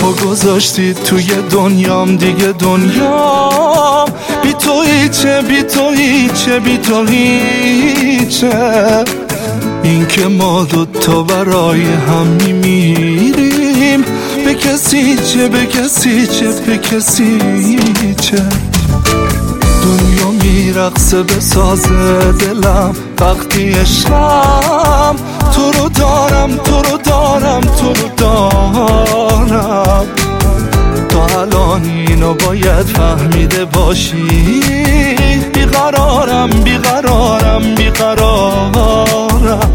منو گذاشتی توی دنیام، دیگه دنیام بی تو هیچه، بی تو هیچه، بی تو هیچه. این که ما دوتا برای هم میمیریم، به کسی چه، به کسی چه، به کسی چه. دنیا میرقصه به ساز دلم وقتی عشقم تو رو دارم، تو رو دارم، تو رو دارم. تا الان اینو باید فهمیده باشی، بیقرارم، بیقرارم، بیقرارم،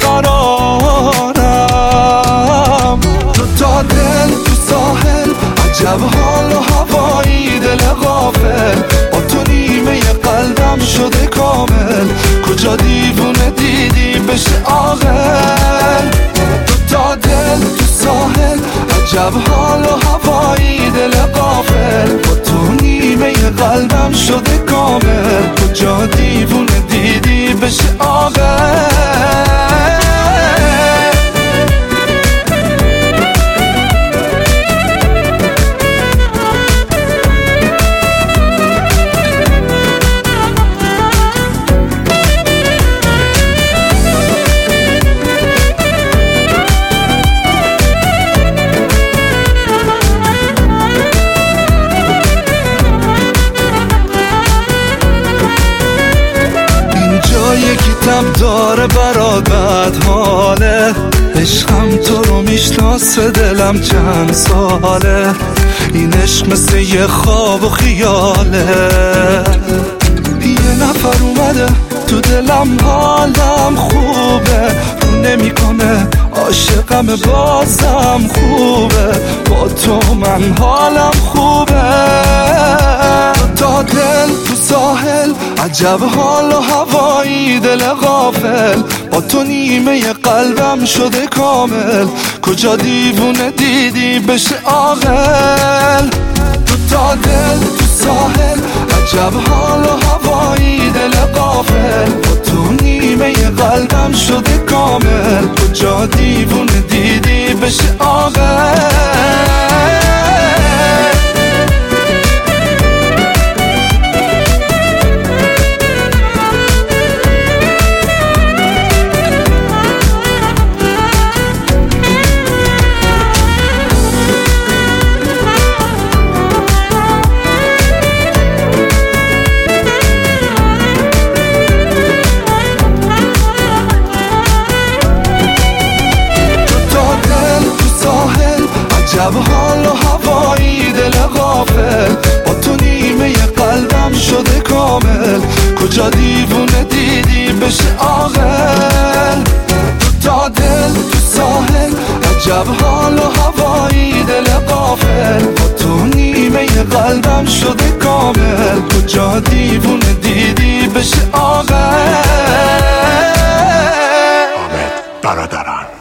بیقرارم. دوتا دل تو ساحل، عجب حال و هوایی، دل غافل با تو نیمه قلبم شده کامل. کجا دیوونه دیدی بشه عاقل؟ دوتا دل تو ساحل، عجب حال و هوایی، دل غافل با تو نیمه قلبم شده کامل. کجا دیوونه دیدی بشه عاقل؟ یکی تب داره برات بد حاله، عشقم تو رو میشناسه دلم چند ساله. این عشق مثل یه خواب و خیاله، یه نفر اومده تو دلم حالم خوبه، رو نمیکنه عاشقم بازم خوبه. با تو من حالم خوبه. تا دل تو ساحل، عجب حال و هوایی، دل غافل با تو نیمه قلبم شده کامل. کجا دیوونه دیدی بشه عاقل؟ تا دل تو ساحل، عجب حال و هوایی، دل غافل با تو نیمه قلبم شده کامل. کجا دیوونه دیدی بشه عاقل؟ عجب حال و هوایی، دل غافل با تو نیمه قلبم شده کامل. کجا دیوونه دیدی بشه عاقل؟ دوتا دل تو ساحل، عجب حال و هوایی، دل غافل با تو نیمه قلبم شده کامل. کجا دیوونه دیدی بشه عاقل؟ حامد برادران.